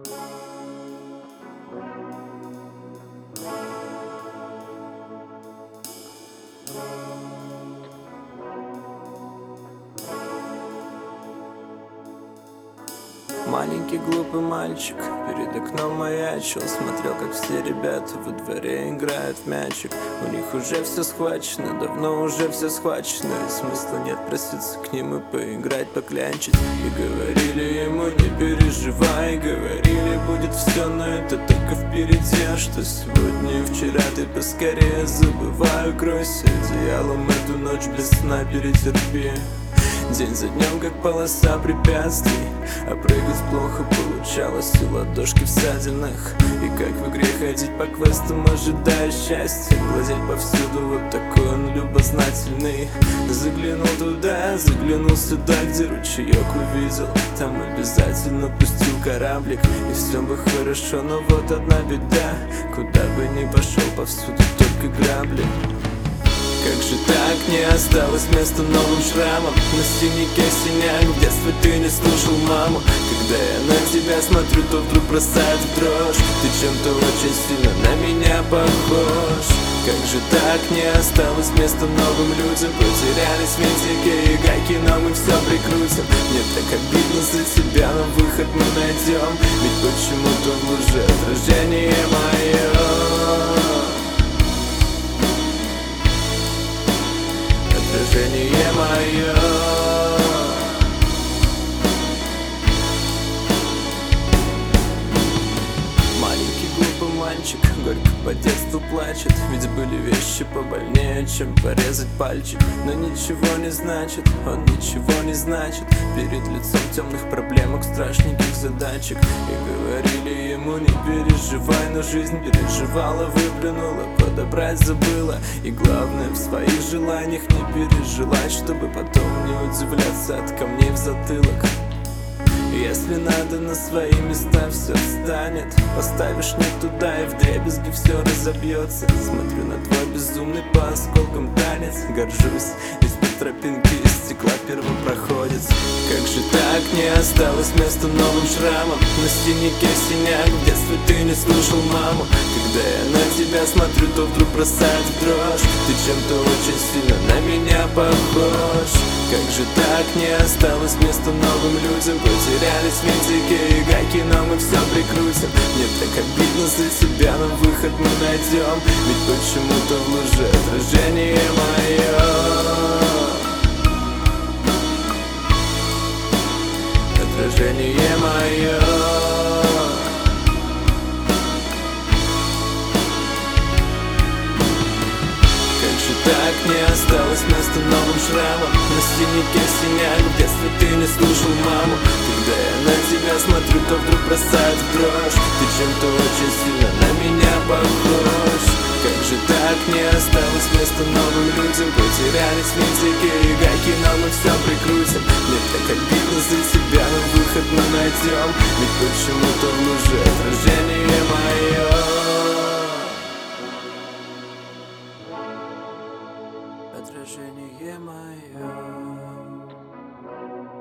Маленький глупый мальчик перед окном маячил, смотрел, как все ребята во дворе играют в мячик. У них уже все схвачено, давно уже все схвачено, и смысла нет проситься к ним и поиграть, поклянчить. И говорили ему: не переживай, говорили, будет все, но это только впереди. А что сегодня и вчера ты поскорее забывай, укройся одеялом эту ночь без сна, перетерпи. День за днем, как полоса препятствий, а прыгать плохо получалось, и ладошки в ссадинах. И как в игре ходить по квестам, ожидая счастья, глазеть повсюду, вот такой он любознательный. Заглянул туда, заглянул сюда, где ручеек увидел, там обязательно пустил кораблик. И все бы хорошо, но вот одна беда: куда бы ни пошел, повсюду только грабли. Как же так, не осталось места новым шрамам, на синяке синяк, в детстве ты не слушал маму. Когда я на тебя смотрю, то вдруг бросает в дрожь, ты чем-то очень сильно на меня похож. Как же так, не осталось места новым людям, потерялись винтики и гайки, но мы все прикрутим. Мне так обидно за тебя, но выход мы найдем, ведь почему-то в луже отражение мое. Отражение мое. Маленький глупый мальчик горько по детству плачет, ведь были вещи побольнее, чем порезать пальчик. Но ничего не значит, он ничего не значит перед лицом темных проблемок, страшненьких задачек. И говорили ему: не переживай, но жизнь переживала, выплюнула, подобрать забыла. И главное, в своих желаниях не пережелать, чтобы потом не удивляться от камней в затылок. Если надо, на свои места все встанет, поставишь не туда, и вдребезги все разобьется. Смотрю на твой безумный по осколкам танец, горжусь, ведь по тропинке из стекла первопроходец. Как же так, не осталось места новым шрамам, на синяке синяк, в детстве ты не слушал маму. Когда я на тебя смотрю, то вдруг бросает в дрожь, ты чем-то очень сильно на меня похож. Как же так, не осталось места новым людям, потерялись винтики и гайки, но мы все прикрутим. Мне так обидно за тебя, но выход мы найдем, ведь почему-то в луже отражение мое. Отражение мое. Так, не осталось места новым шрамам, на синяке синяк, в детстве ты не слушал маму. Когда я на тебя смотрю, то вдруг бросает в дрожь, ты чем-то очень сильно на меня похож. Как же так, не осталось места новым людям, потерялись винтики и гайки, но мы все прикрутим. Мне так обидно за тебя, но выход мы найдем, ведь почему-то в луже отражение мое. Отражение мое.